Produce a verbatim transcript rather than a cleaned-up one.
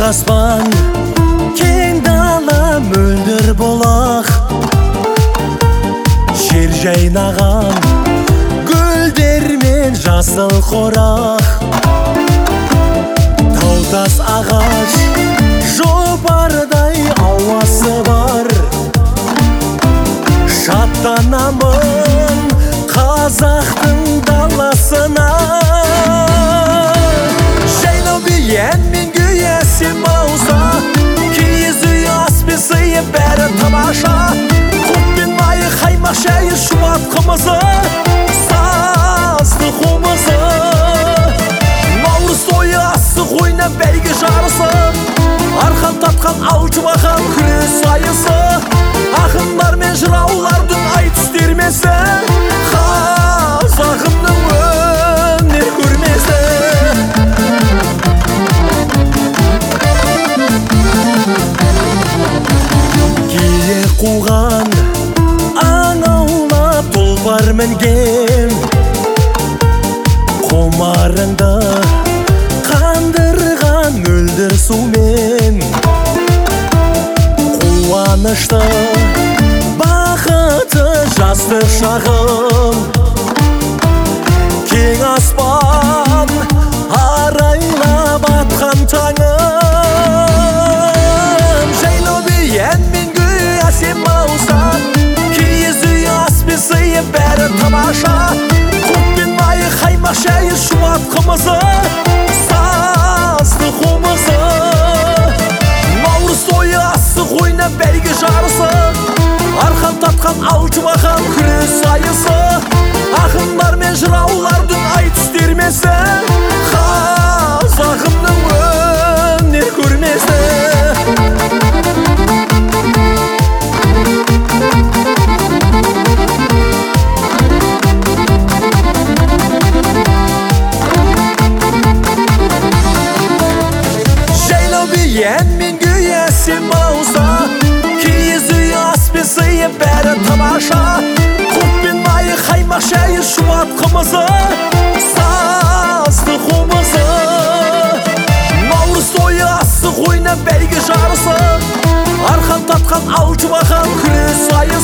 аспан, кең дала мөлдір болақ, жер жайнаған гүлдермен жасыл қорақ, таутас ағаш жопардай ауасы бар. Шаттанамын қазақтың даласына, жайлау биен мен күйесім ауса, киіз үй ас пен сыйы бәрі тамаша. Құт пен майы қаймақ шайы шуат қымызы, сазды қомызы. Наурыз тойы асық ойна бәйге жарысы, арқан татқан алты бақан күрес сайысы. Ақындар мен жыраулардың айтыс термесі, қазағымның өнер көрмесі. Кие қуған аң аулап тұлпар мінген, құмарыңды қандырған мөлдір сумен, қуанышты бақыты жастық шағым. Кең аспан арайлап атқан таңым, жайлау биен мен күй әсем ауса, киіз үй ас пен сыйы бәрі тамаша. Құт пен майы қаймақ шайы шуат қымызы, сазды қомызы. Наурыз тойы асық ойна бәйге жарысы, арқан татқан алты бақан күрес сайысы. Ақындар мен жыраулардың айтыс термесі, қазағымның өнер көрмесі. Жайлау биен мен күйесім ауса, киіз үй ас пен сыйы бәрі тамаша. Құт пен майы қаймақ шайы шуат қымызы, сазды қомызы. Наурыз тойы асық ойна бәйге жарысы, арқан татқан алты бақан күрес сайысы.